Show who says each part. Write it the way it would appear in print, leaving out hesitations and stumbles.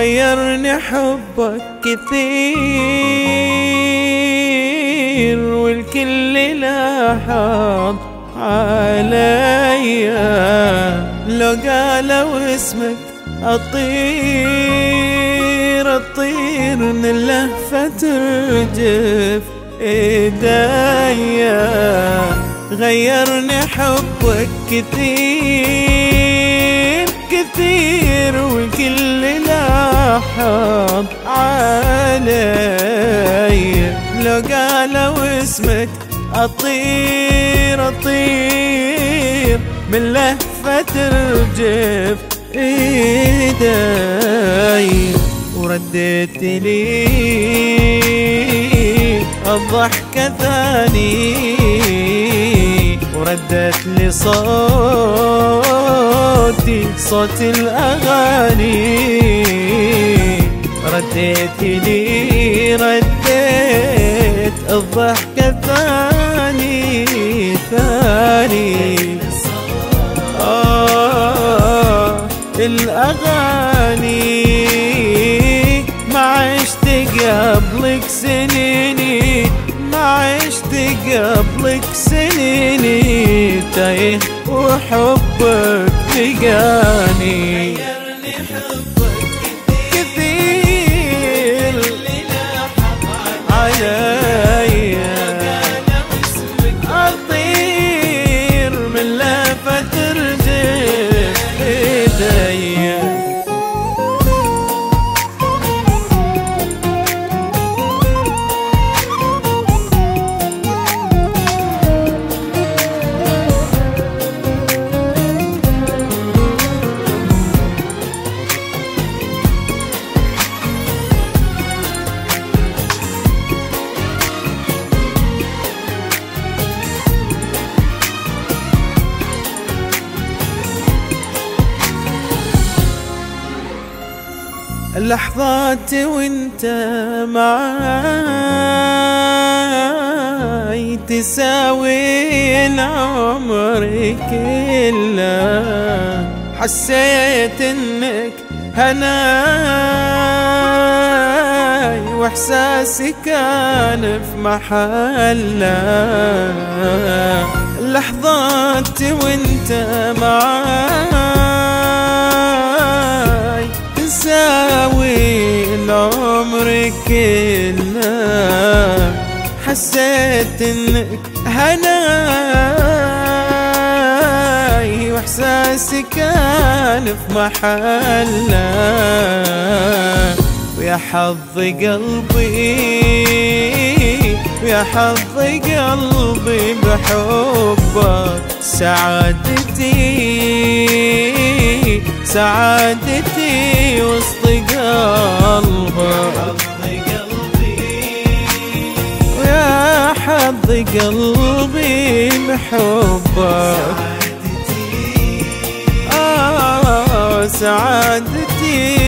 Speaker 1: غيرني حبك كثير، والكل لاحظ عليا. لو قالوا اسمك أطير أطير، من اللهفة ترجف ايديا. غيرني حبك كثير كثير، والكل لاحظ علي. لو قالوا اسمك أطير أطير، من لهفة ترجف ايدي. ورديت لي الضحكة ثاني، وردت لي صوت الأغاني. رديت الضحكة ثاني. الأغاني ما عشت قبلك سنيني، ما عشت قبلك سنيني، تايه وحبك لقاني. كثير علي، أطير من لهفة ترجف ايدي. اللحظات وانت معاي تساوي العمر كله. حسيت انك هناي، واحساسي كان في محله. اللحظات وانت معاي تساوي العمر كله. حسيت انك هناي، واحساسي كان في محله. ويا حظ قلبي، ويا حظ قلبي بحبك. سعادتي وسط قلبك. ويا حظ قلبي بحبك. سعادتي